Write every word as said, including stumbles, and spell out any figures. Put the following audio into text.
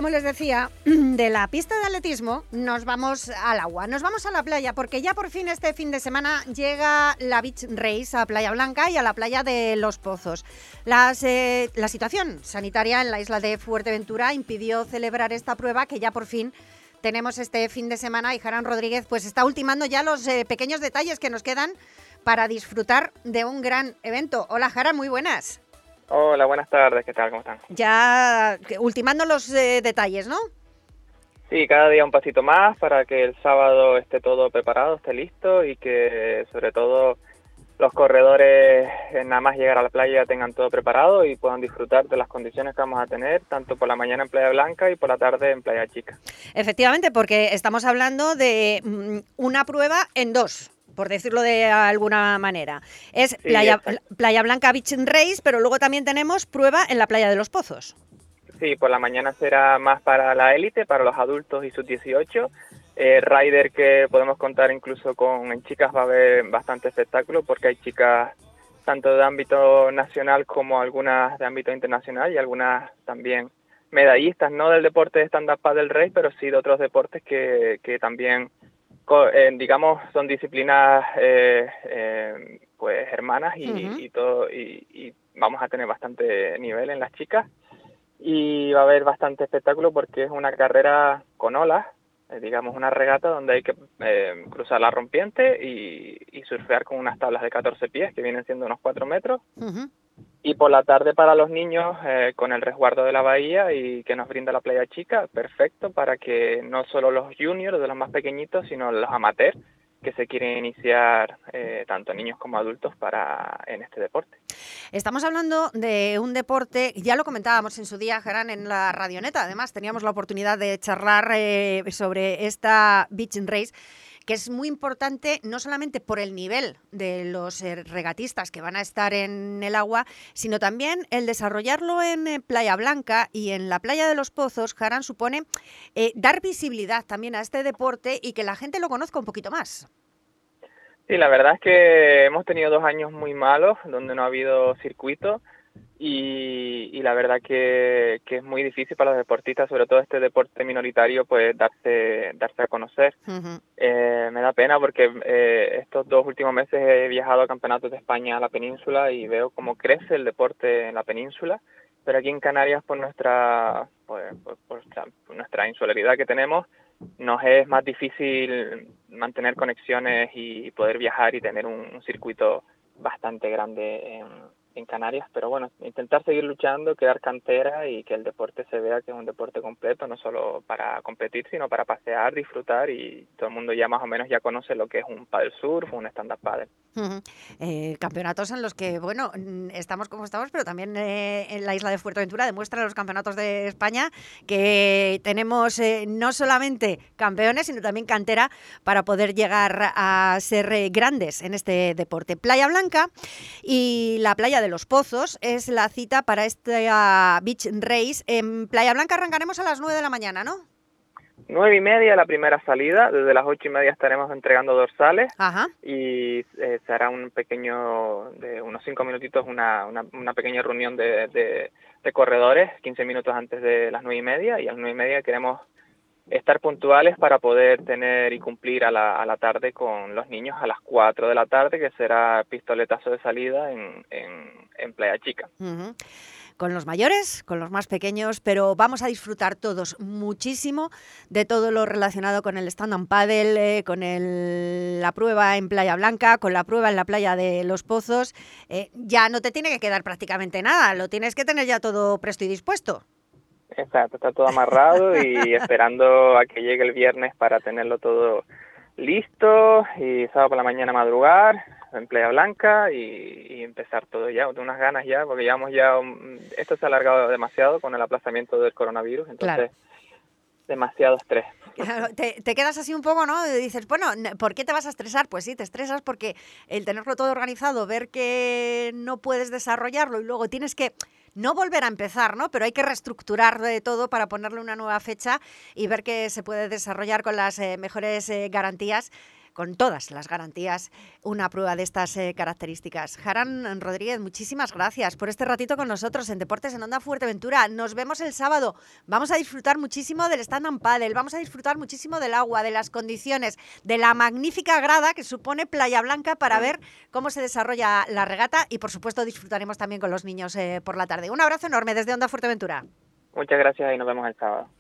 como les decía, de la pista de atletismo nos vamos al agua, nos vamos a la playa, porque ya por fin este fin de semana llega la Beach Race a Playa Blanca y a la playa de Los Pozos. Las, eh, la situación sanitaria en la isla de Fuerteventura impidió celebrar esta prueba que ya por fin tenemos este fin de semana, y Haran Rodríguez pues está ultimando ya los eh, pequeños detalles que nos quedan para disfrutar de un gran evento. Hola Haran, muy buenas. Hola, buenas tardes, ¿qué tal? ¿Cómo están? Ya ultimando los eh, detalles, ¿no? Sí, cada día un pasito más para que el sábado esté todo preparado, esté listo y que sobre todo los corredores eh, nada más llegar a la playa tengan todo preparado y puedan disfrutar de las condiciones que vamos a tener, tanto por la mañana en Playa Blanca y por la tarde en Playa Chica. Efectivamente, porque estamos hablando de mm, una prueba en dos, por decirlo de alguna manera. Es Sí, Playa, Playa Blanca Beach Race, pero luego también tenemos prueba en la Playa de Los Pozos. Sí, por la mañana será más para la élite, para los adultos y sub dieciocho. Eh, rider que podemos contar incluso con en chicas va a haber bastante espectáculo porque hay chicas tanto de ámbito nacional como algunas de ámbito internacional y algunas también medallistas, no del deporte de stand-up paddle race, pero sí de otros deportes que, que también Eh, digamos son disciplinas eh, eh, pues hermanas y, uh-huh. y todo y, y vamos a tener bastante nivel en las chicas y va a haber bastante espectáculo porque es una carrera con olas, eh, digamos una regata donde hay que eh, cruzar la rompiente y, y surfear con unas tablas de catorce pies que vienen siendo unos cuatro metros. Uh-huh. Y por la tarde para los niños, eh, con el resguardo de la bahía y que nos brinda la Playa Chica, perfecto para que no solo los juniors, de los más pequeñitos, sino los amateurs que se quieren iniciar, eh, tanto niños como adultos, para en este deporte. Estamos hablando de un deporte, ya lo comentábamos en su día, Haran, en la Radioneta, además teníamos la oportunidad de charlar eh, sobre esta Beach Race, que es muy importante no solamente por el nivel de los eh, regatistas que van a estar en el agua, sino también el desarrollarlo en eh, Playa Blanca y en la Playa de Los Pozos. Haran, supone eh, dar visibilidad también a este deporte y que la gente lo conozca un poquito más. Sí, la verdad es que hemos tenido dos años muy malos donde no ha habido circuito. Y, y la verdad que, que es muy difícil para los deportistas, sobre todo este deporte minoritario, pues darse darse a conocer. Uh-huh. Eh, me da pena porque eh, estos dos últimos meses he viajado a campeonatos de España a la península y veo cómo crece el deporte en la península, pero aquí en Canarias por nuestra pues, por, por, por nuestra insularidad que tenemos, nos es más difícil mantener conexiones y poder viajar y tener un, un circuito bastante grande en en Canarias, pero bueno, intentar seguir luchando, crear cantera y que el deporte se vea que es un deporte completo, no solo para competir, sino para pasear, disfrutar, y todo el mundo ya más o menos ya conoce lo que es un paddle surf, un stand-up paddle. Uh-huh. Eh, campeonatos en los que, bueno, estamos como estamos, pero también eh, en la isla de Fuerteventura demuestran los campeonatos de España que tenemos eh, no solamente campeones, sino también cantera para poder llegar a ser eh, grandes en este deporte. Playa Blanca y la Playa de Los Pozos es la cita para esta Beach Race. En Playa Blanca arrancaremos a las nueve de la mañana, ¿no? Nueve y media la primera salida, desde las ocho y media estaremos entregando dorsales. Ajá. Y eh, se hará un pequeño, de unos cinco minutitos, una, una, una pequeña reunión de, de, de corredores, quince minutos antes de las nueve y media, y a las nueve y media queremos estar puntuales para poder tener y cumplir a la, a la tarde con los niños a las cuatro de la tarde, que será pistoletazo de salida en, en, en Playa Chica. Uh-huh. Con los mayores, con los más pequeños, pero vamos a disfrutar todos muchísimo de todo lo relacionado con el stand-up paddle, eh, con el, la prueba en Playa Blanca, con la prueba en la Playa de Los Pozos. Eh, ya no te tiene que quedar prácticamente nada, lo tienes que tener ya todo presto y dispuesto. Exacto, está todo amarrado y esperando a que llegue el viernes para tenerlo todo listo y sábado por la mañana madrugar en Playa Blanca y, y empezar todo ya, de unas ganas ya, porque llevamos ya, un, esto se ha alargado demasiado con el aplazamiento del coronavirus, entonces claro. demasiado estrés. Claro, te, te quedas así un poco, ¿no? Y dices, bueno, ¿por qué te vas a estresar? Pues sí, te estresas porque el tenerlo todo organizado, ver que no puedes desarrollarlo y luego tienes que no volver a empezar, ¿no? Pero hay que reestructurar de todo para ponerle una nueva fecha y ver que se puede desarrollar con las eh, mejores eh, garantías, con todas las garantías, una prueba de estas eh, características. Haran Rodríguez, muchísimas gracias por este ratito con nosotros en Deportes en Onda Fuerteventura. Nos vemos el sábado. Vamos a disfrutar muchísimo del stand-up paddle, vamos a disfrutar muchísimo del agua, de las condiciones, de la magnífica grada que supone Playa Blanca para ver cómo se desarrolla la regata y, por supuesto, disfrutaremos también con los niños eh, por la tarde. Un abrazo enorme desde Onda Fuerteventura. Muchas gracias y nos vemos el sábado.